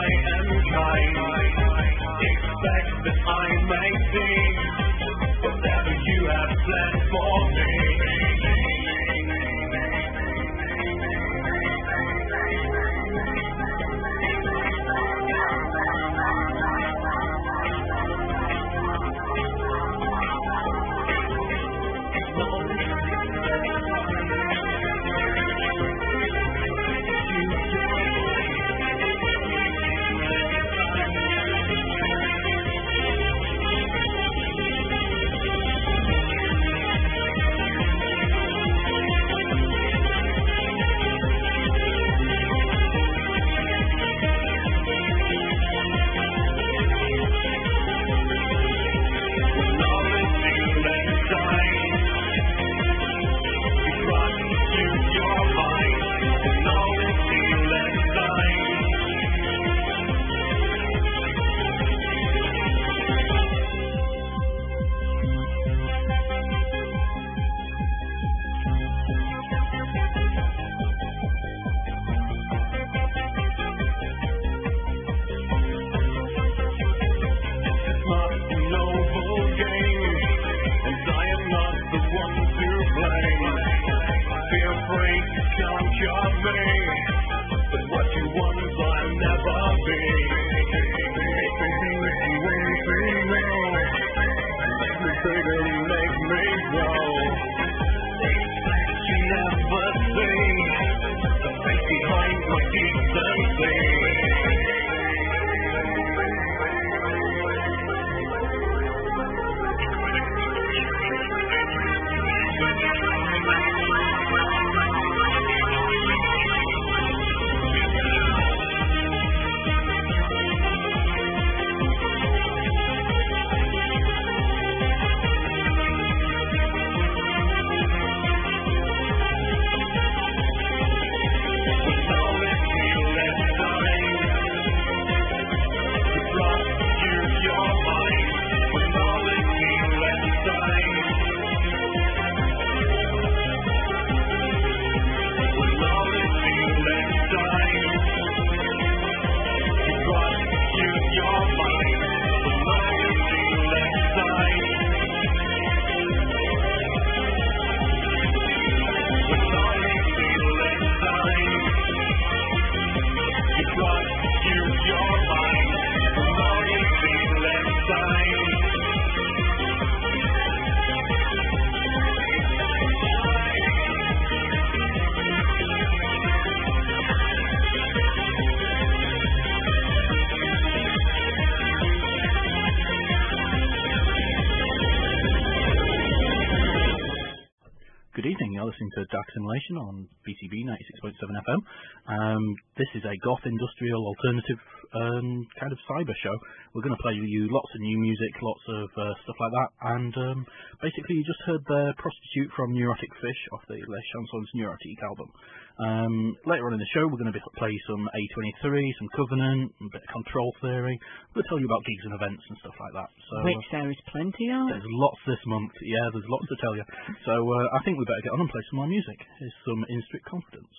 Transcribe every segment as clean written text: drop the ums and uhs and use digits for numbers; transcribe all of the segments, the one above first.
and kind. Expect that I may see whatever you have planned for me. Good evening, you're listening to Dark Simulation on BCB 96.7 FM. This is a goth industrial alternative kind of cyber show. We're going to play you lots of new music, lots of stuff like that, and basically you just heard the Prostitute from Neurotic Fish off the Les Chansons Neurotique album. Later on in the show we're going to play some A23, some Covenant, a bit of Control Theory. We'll tell you about gigs and events and stuff like that. So, which there is plenty of. There's lots this month, yeah, there's lots to tell you. So I think we better get on and play some more music. Here's some In Strict Confidence.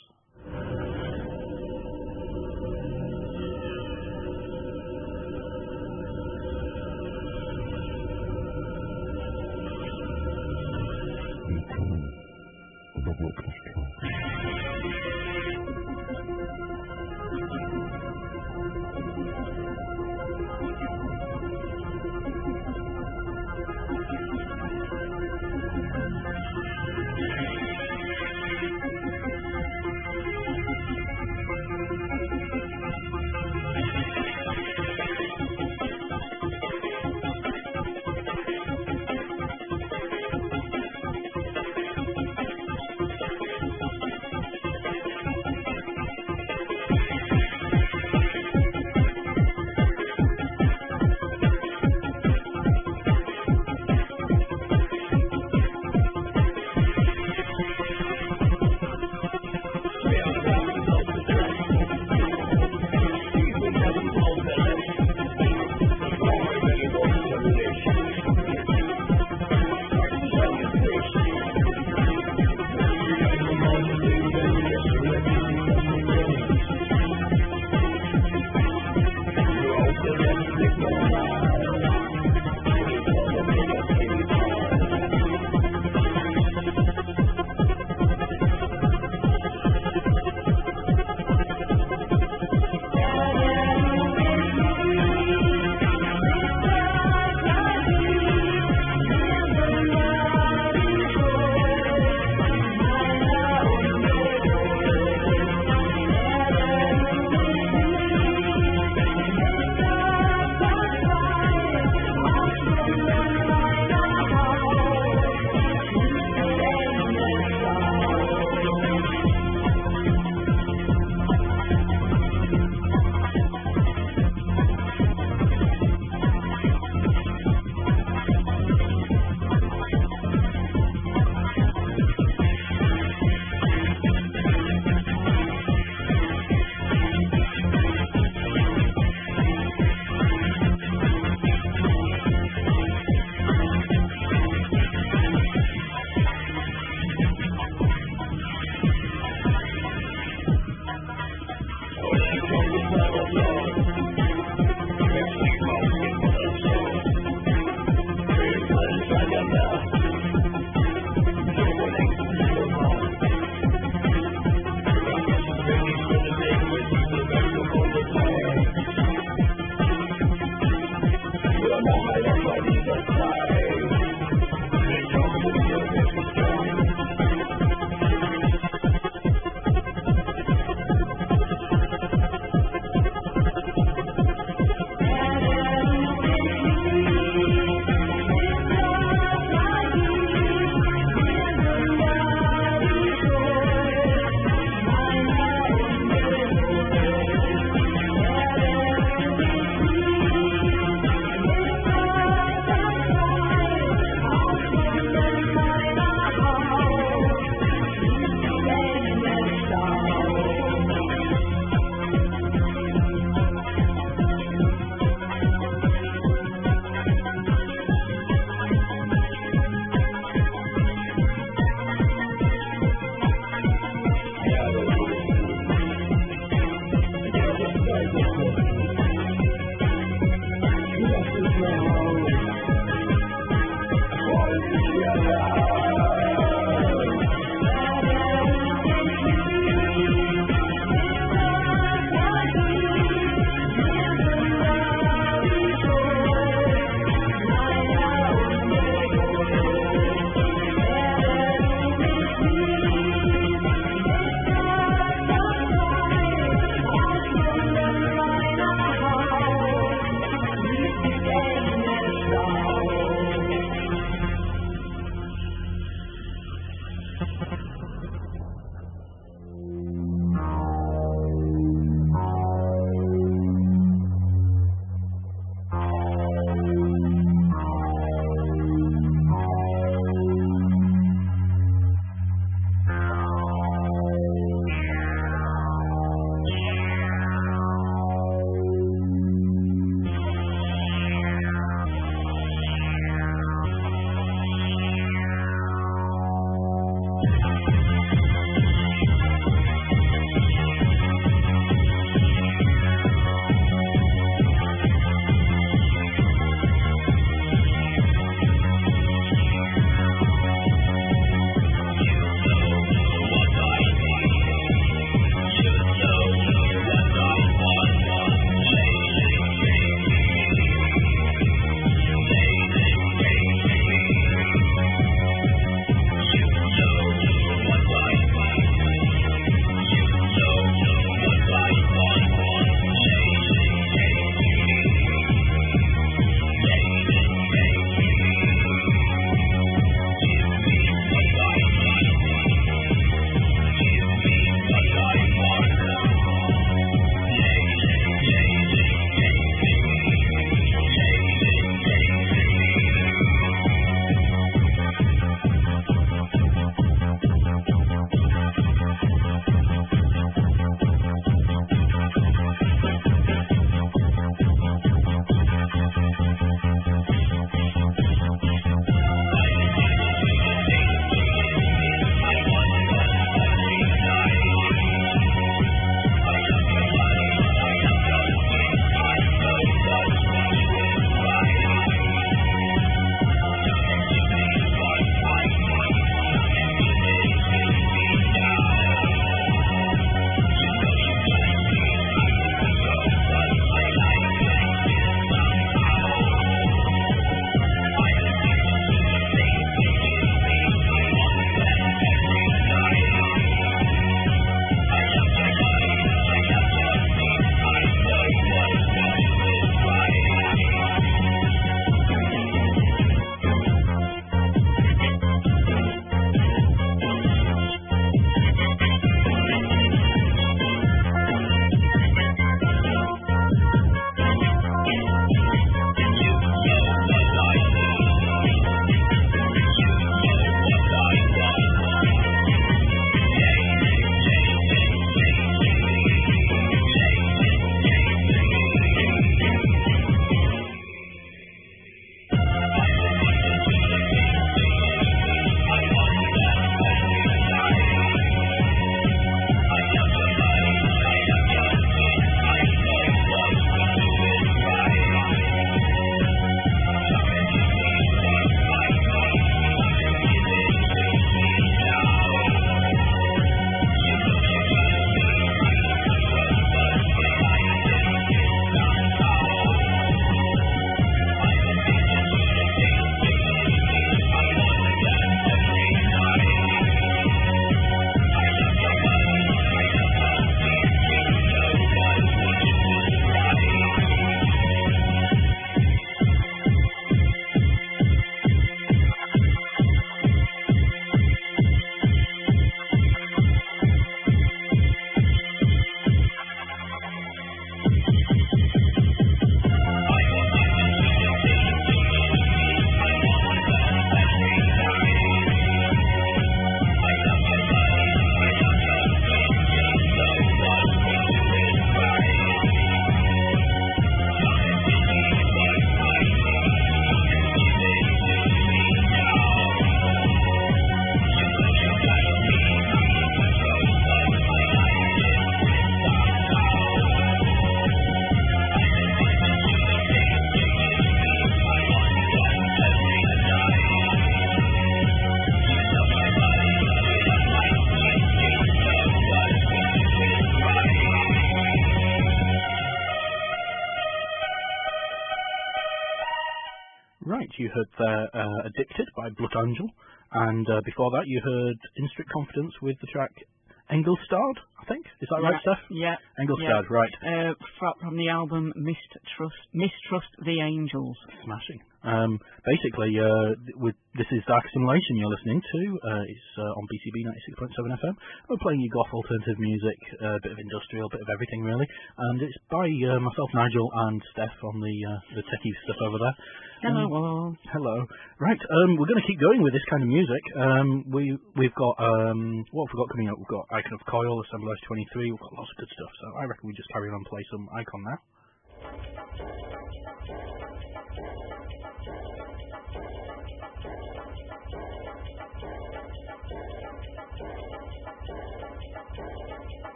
Right, you heard there Addicted by Blood Angel, and before that you heard In Strict Confidence with the track Engelstad, I think. Is that right, Steph? Yeah. Engelstad, right. From the album Mistrust the Angels. Smashing. Basically, this is Dark Simulation you're listening to. It's on BCB 96.7 FM. We're playing you goth alternative music, a bit of industrial, a bit of everything really. And it's by myself, Nigel, and Steph on the techie stuff over there. Hello. Hello. Right, we're going to keep going with this kind of music. We've got, what have we got coming up? We've got Icon of Coil, Assemblage 23, we've got lots of good stuff. So I reckon we just carry on and play some Icon now.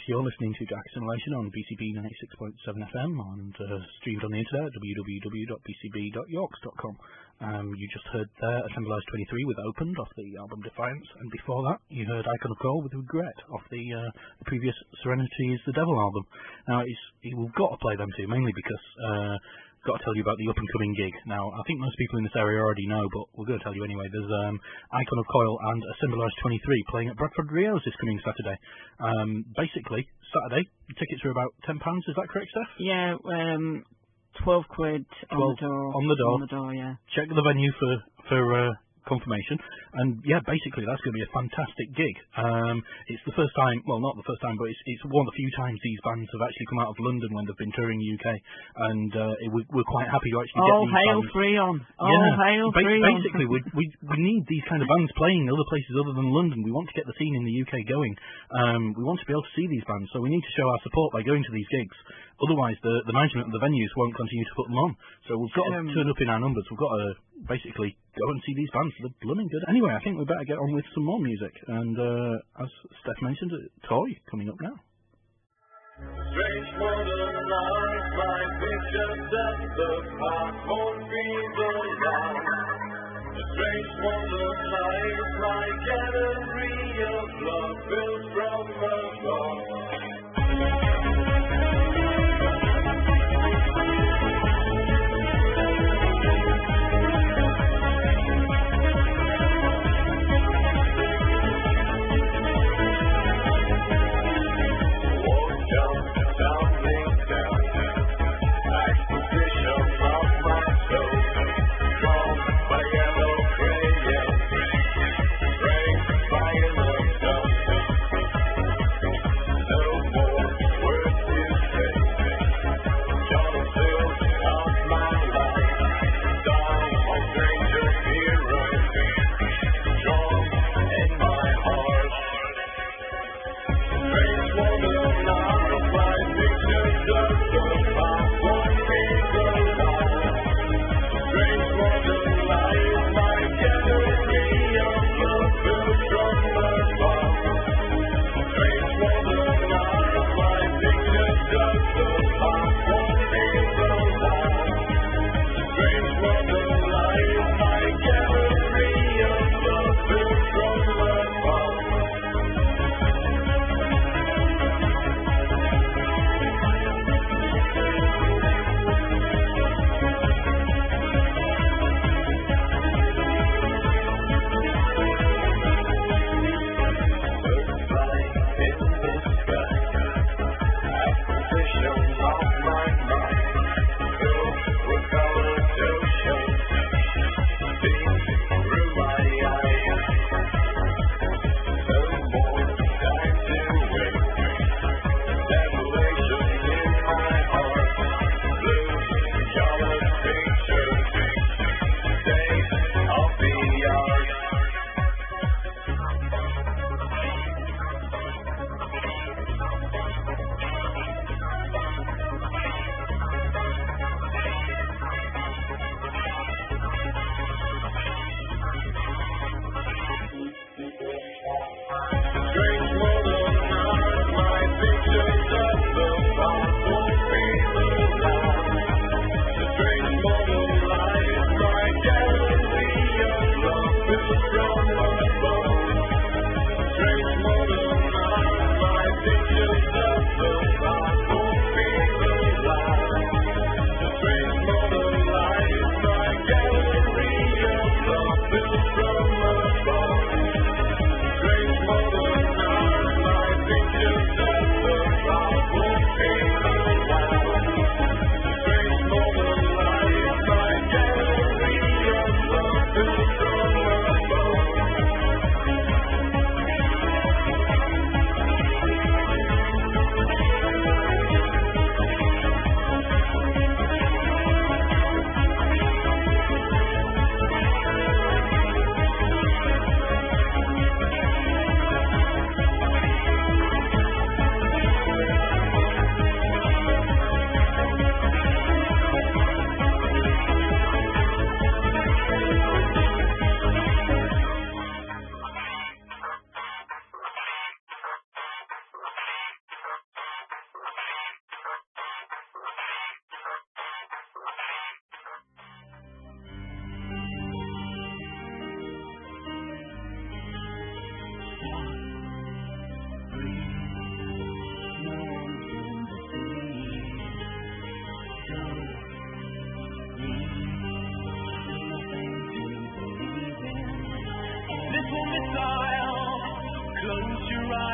You're listening to Dark Simulation on BCB 96.7 FM and streamed on the internet at www.bcb.yorks.com. You just heard there Assemblage 23 with Opened off the album Defiance, and before that you heard Icon of Coal with Regret off the previous Serenity is the Devil album. Now we've got to play them too, mainly because got to tell you about the up-and-coming gig. Now, I think most people in this area already know, but we're going to tell you anyway. There's Icon of Coil and Assemblage 23 playing at Bradford Rios this coming Saturday. Basically, Saturday, tickets are about £10, is that correct, Steph? Yeah, 12 quid on the door, yeah. Check the venue for confirmation, and yeah, basically that's going to be a fantastic gig. It's the first time, well, not the first time, but it's one of the few times these bands have actually come out of London when they've been touring the UK, and we're quite happy to actually get these hail bands. Freon! All hail Freon! Basically, we need these kind of bands playing in other places other than London. We want to get the scene in the UK going. We want to be able to see these bands, so we need to show our support by going to these gigs. Otherwise, the management of the venues won't continue to put them on. So we've got to turn up in our numbers. We've got to basically go and see these bands. They're blooming good. Anyway, I think we better get on with some more music. And as Steph mentioned, Toy coming up now. Strange modern life, my picture that the past won't be the last. A strange modern life, my gallery of love built from above.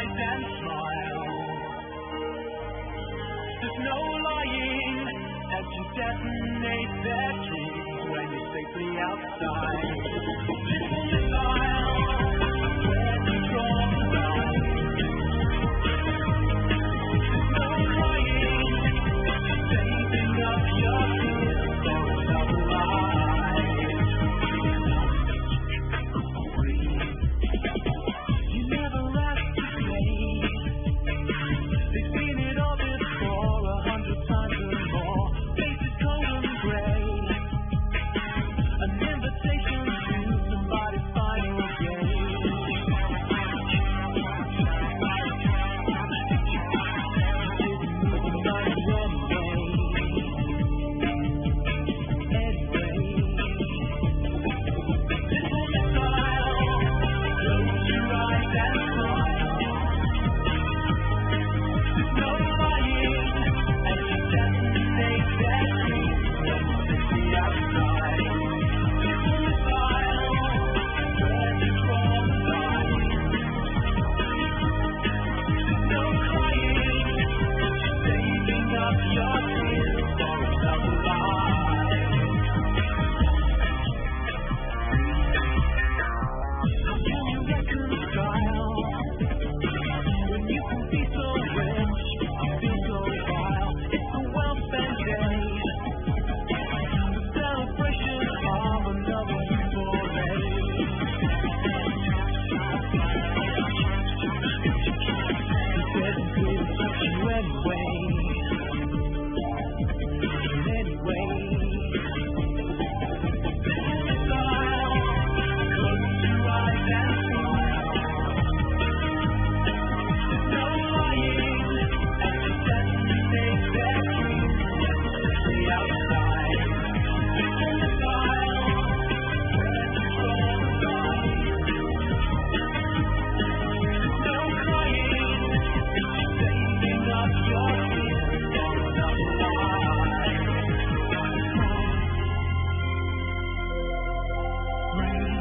rise and smile. There's no lying as you detonate their dreams when you're safely outside. Little missile, where to draw the line. There's no lying, saving up your tears for another life. You never asked to play. They've seen it all before 100 times or more. Faces golden grey. An invitation to somebody's final game. Didn't move the money anyway. Little missile, close your eyes and smile. No lying as you detonate their dreams when you're safely outside. Little missile, where to draw the line. No crying, saving up your tears for another life. Can you reconcile when you can be so rich, feel so vile? It's the well-spent day, the celebration of another youthful age. He said he didn't touch you anyway. Anyway, missile, close your eyes and smile. No lying as you detonate their dreams when you're safely outside. Little missile, where to draw the line. No crying, saving up your tears for another life. Rain.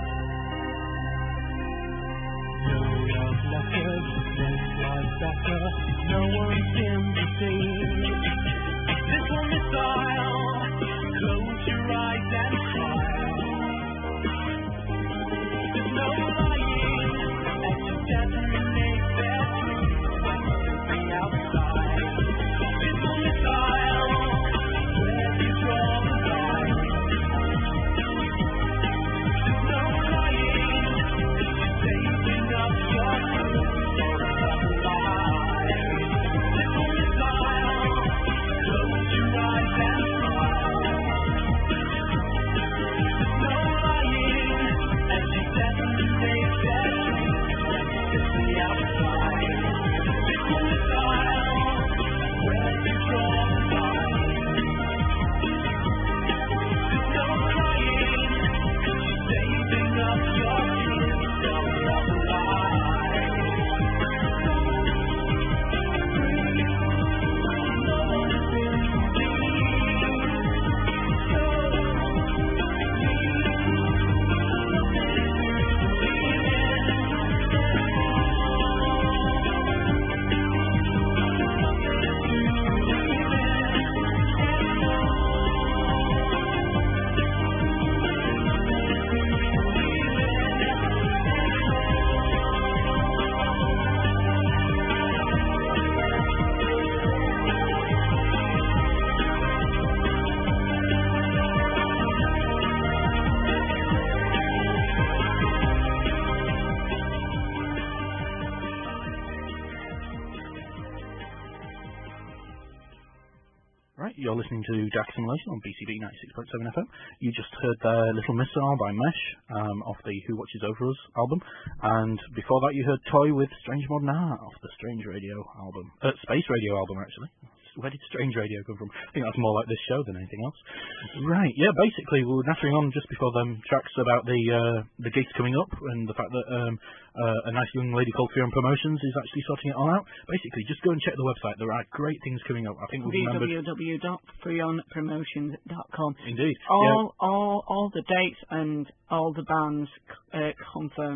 No love letters, no life better, no one's sympathy. Little missile, close your eyes and smile. There's no lying as you detonate their dreams when you're safely outside. Little missile, where to draw the line. No lying, saving up your tears for another life. Little missile, close your eyes and smile. No lying as you detonate their dreams when you're safely outside. Little missile, where to draw the line. No crying, saving up your tears for another life. No one's sympathy. Right, you're listening to Dark Simulation on BCB 96.7 FM. You just heard their Little Missile by Mesh off the Who Watches Over Us album. And before that you heard Toy with Strange Modern Art off the Strange Radio album. Space Radio album, actually. Where did Strange Radio come from? I think that's more like this show than anything else. Right, yeah, basically we were nattering on just before them tracks about the gigs coming up and the fact that a nice young lady called Freon Promotions is actually sorting it all out. Basically, just go and check the website. There are great things coming up. I think we've www.freonpromotions.com. Indeed. All the dates and all the bands confirmed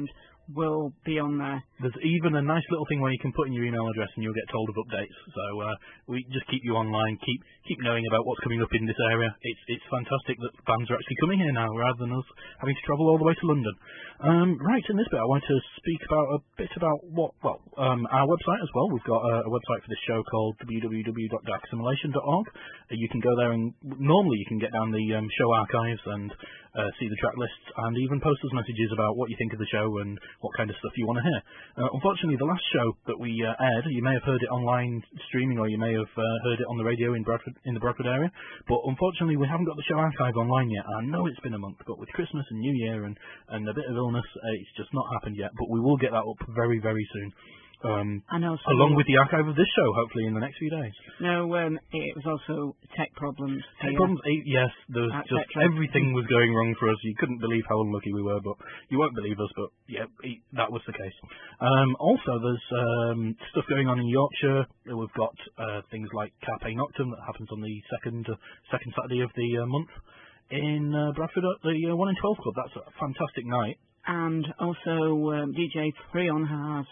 will be on there. There's even a nice little thing where you can put in your email address and you'll get told of updates. So we just keep you online, keep knowing about what's coming up in this area. It's fantastic that bands are actually coming here now rather than us having to travel all the way to London. Right, in this bit I want to speak about a bit about our website as well. We've got a website for this show called www.darkassimilation.org. You can go there and normally you can get down the show archives and see the track lists and even post us messages about what you think of the show and what kind of stuff you want to hear. Unfortunately, the last show that we aired, you may have heard it online streaming or you may have heard it on the radio in the Bradford area, but unfortunately we haven't got the show archive online yet. I know it's been a month, but with Christmas and New Year and a bit of illness, it's just not happened yet, but we will get that up very, very soon. And also, along with the archive of this show, hopefully in the next few days. No, it was also tech problems. Tech problems, yes. There was just everything was going wrong for us. You couldn't believe how unlucky we were, but you won't believe us. But yeah, that was the case. Also, there's stuff going on in Yorkshire. We've got things like Carpe Noctem that happens on the second Saturday of the month in Bradford at the 1 in 12 Club. That's a fantastic night. And also, DJ Freon has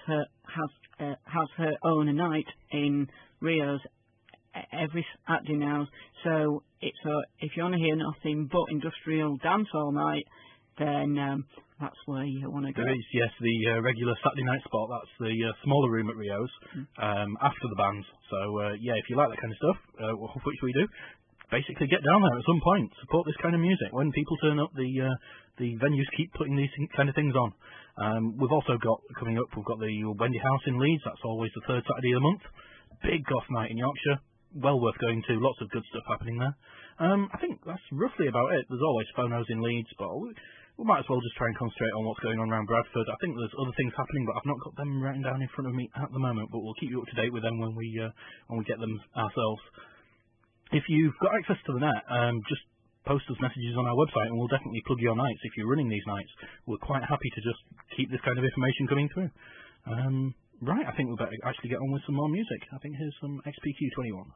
her own night in Rio's every Saturday now. So if you want to hear nothing but industrial dance all night, then that's where you want to go. There is, yes, the regular Saturday night spot. That's the smaller room at Rio's after the bands. So yeah, if you like that kind of stuff, which we do, basically get down there at some point, support this kind of music. When people turn up, the venues keep putting these kind of things on. We've also got, coming up, we've got the Wendy House in Leeds. That's always the third Saturday of the month. Big goth night in Yorkshire. Well worth going to. Lots of good stuff happening there. I think that's roughly about it. There's always phonos in Leeds, but we might as well just try and concentrate on what's going on around Bradford. I think there's other things happening, but I've not got them written down in front of me at the moment, but we'll keep you up to date with them when we get them ourselves. If you've got access to the net, just post us messages on our website and we'll definitely plug your nights if you're running these nights. We're quite happy to just keep this kind of information coming through. Right, I think we better actually get on with some more music. I think here's some XPQ21.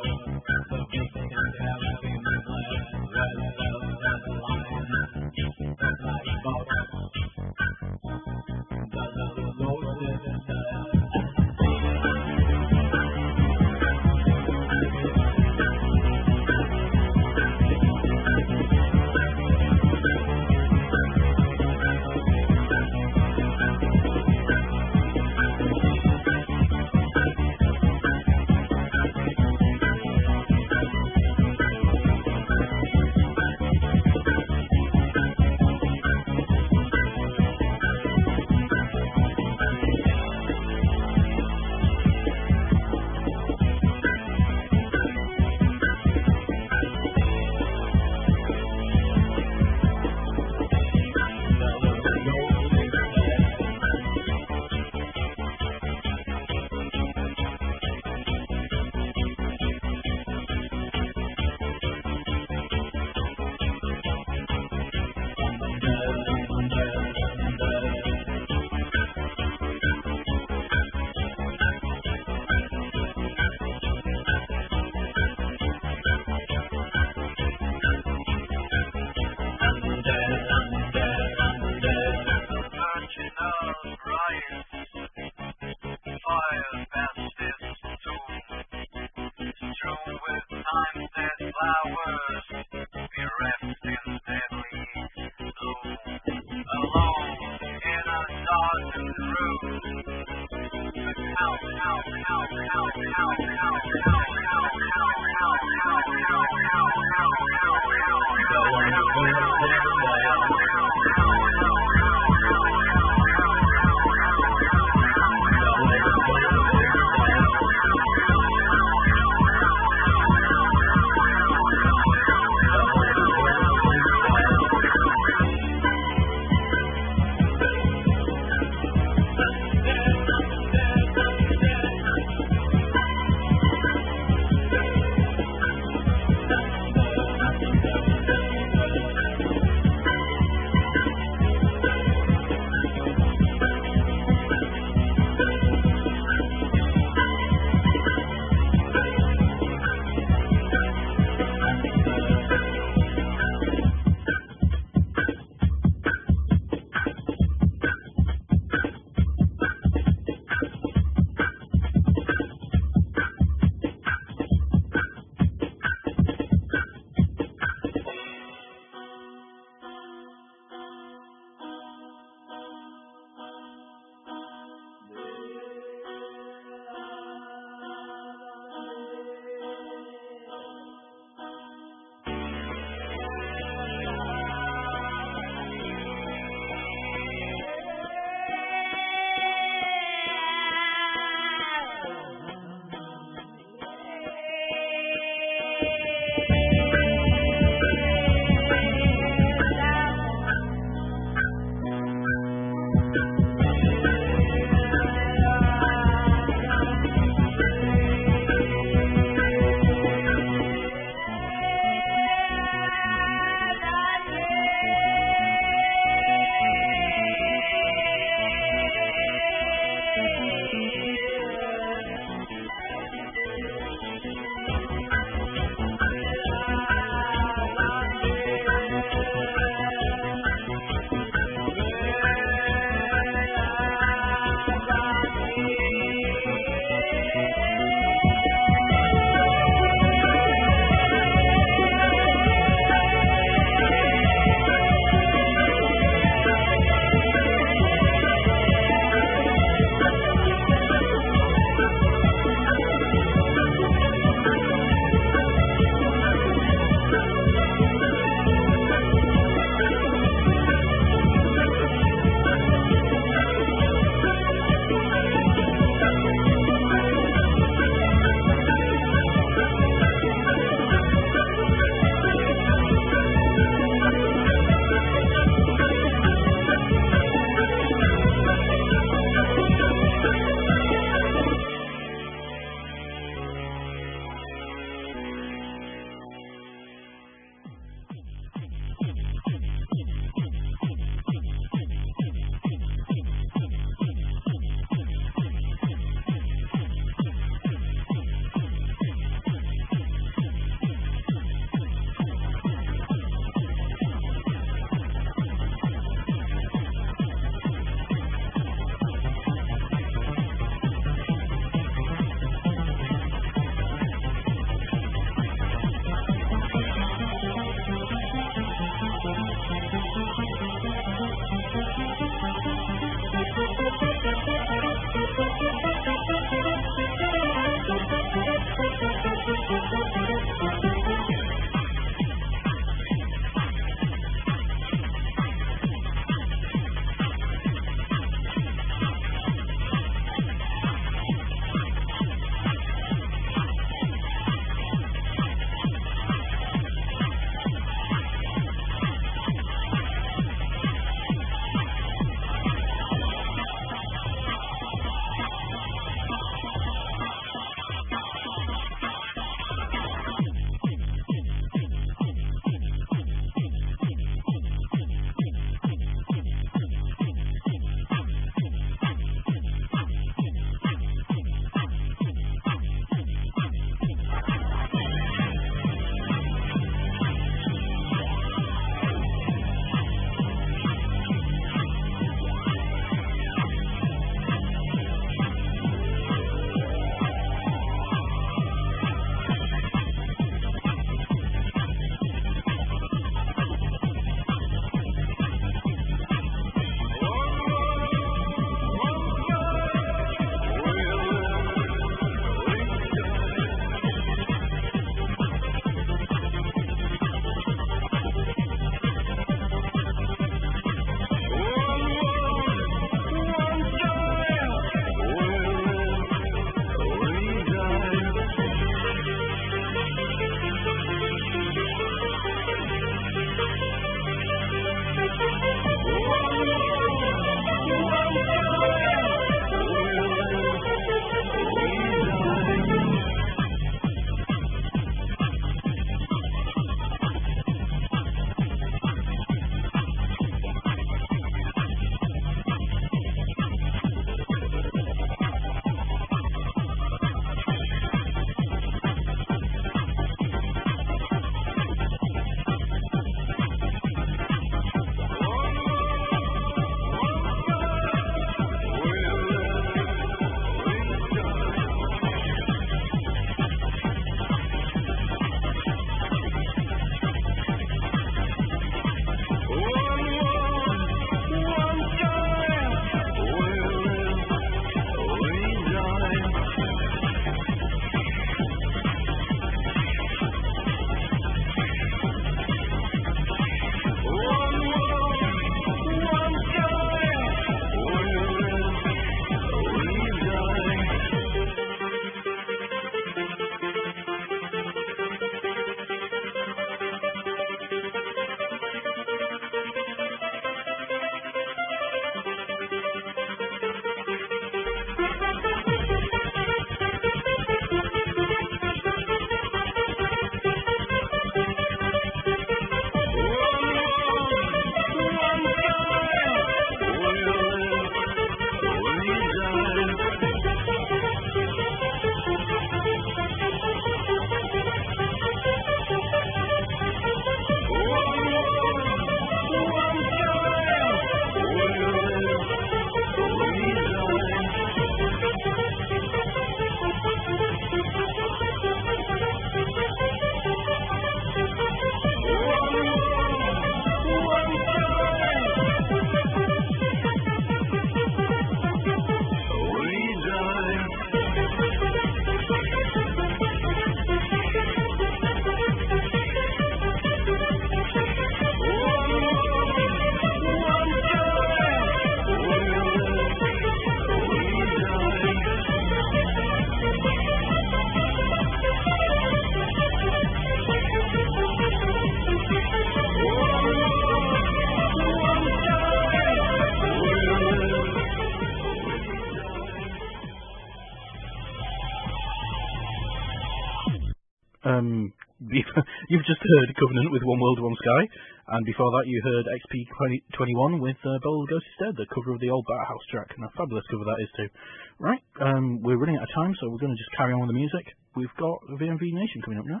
You've just heard Covenant with One World, One Sky, and before that you heard XP21 with Bela Lugosi's Dead, the cover of the old Bathouse track, and a fabulous cover that is too. Right, we're running out of time, so we're going to just carry on with the music. We've got VMV Nation coming up now.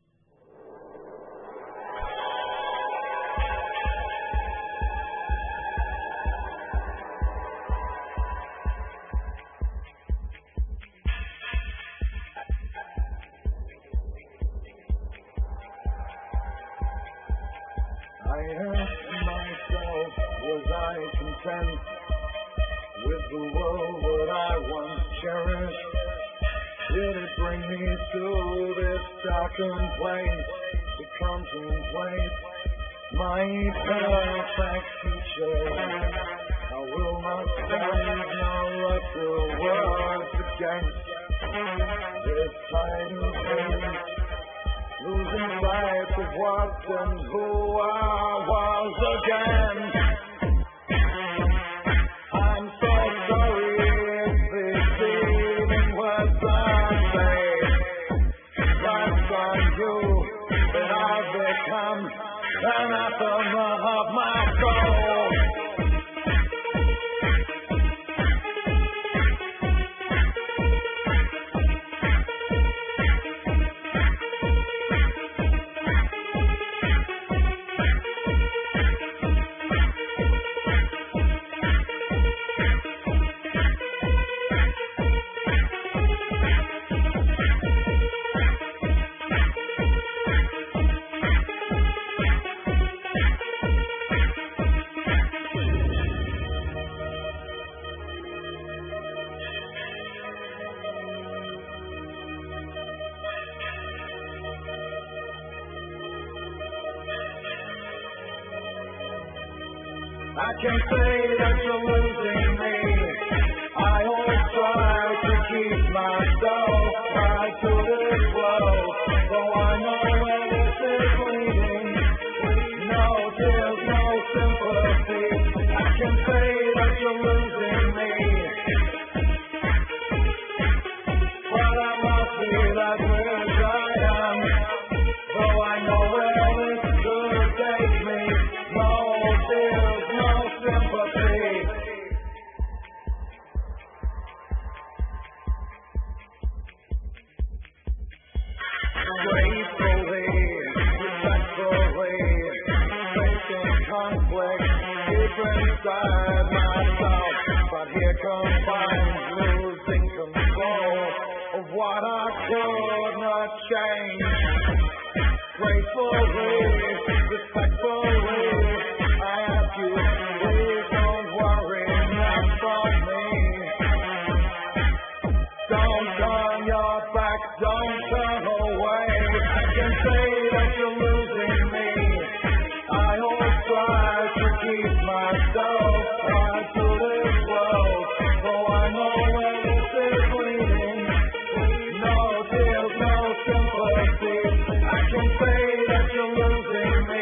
I asked myself, was I content with the world that I once cherished? Did it bring me to this darkened place to contemplate my perfect future? I will not stand nor utter words against this tidal change, losing sight of what and who I was again. I'm so sorry if this evening was unsafe. That's on you that I've become anathema of my soul. I can say that you're losing me. I always try to keep myself right to this world, though I know where this is leading. No tears, no sympathy. I can say that you're losing me, but I must be that which I am, though I know where this could take me. No tears, no sympathy. Gratefully, respectfully, facing conflict deep inside myself, but here combines losing control of what I could not change. Gratefully, respectfully, I ask you, please don't worry about me. Don't turn your back, don't turn away. I can say that you're losing me. I always try to keep myself right to this world, though I know where this is leading. No tears, no sympathy. I can say that you're losing me,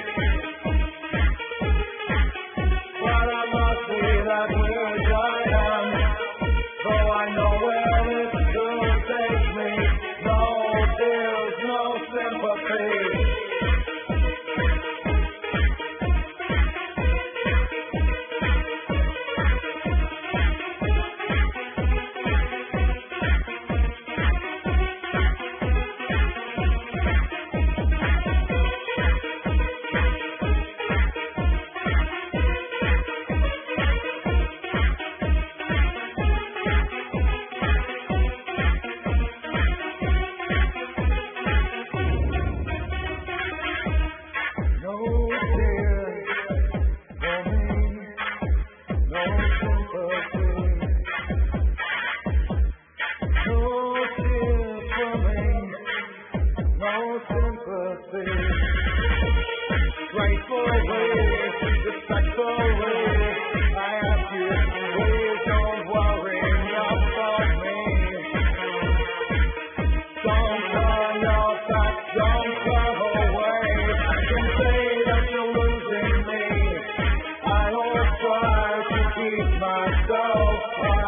but I must be that which I am, though I know where this could take me. No tears, no sympathy.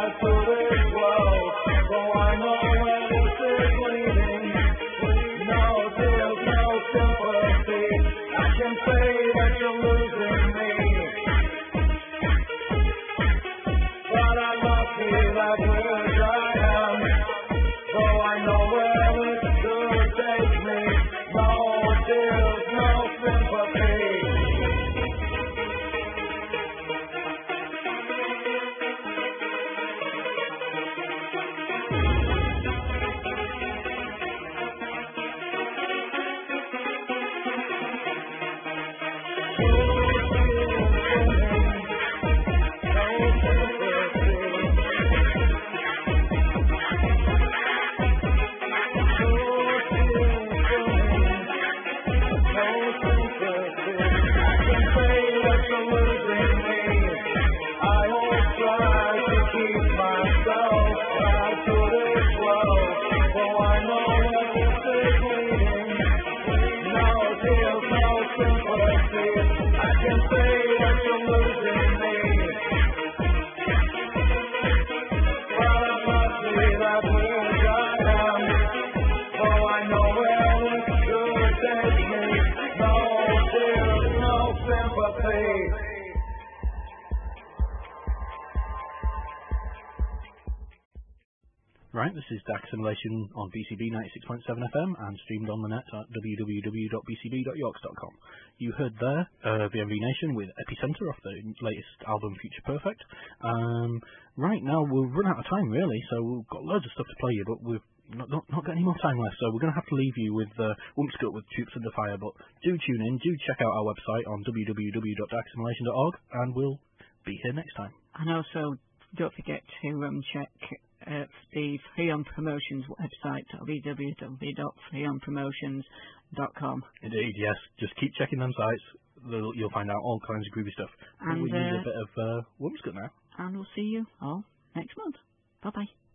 No Right, this is DAC Simulation on BCB 96.7 FM and streamed on the net at www.bcb.yorks.com. You heard there VMV Nation with Epicenter off the latest album Future Perfect. Right now we'll run out of time really, so we've got loads of stuff to play you, but we've not got any more time left, so we're going to have to leave you with Wumpscut with Troops Under Fire. But do tune in, do check out our website on www.dacsimulation.org, and we'll be here next time. And also, don't forget to check the Freon Promotions website, www.freonpromotions.com. Indeed, yes. Just keep checking them sites. You'll find out all kinds of groovy stuff. And we need a bit of Wumpscut now. And we'll see you all next month. Bye-bye.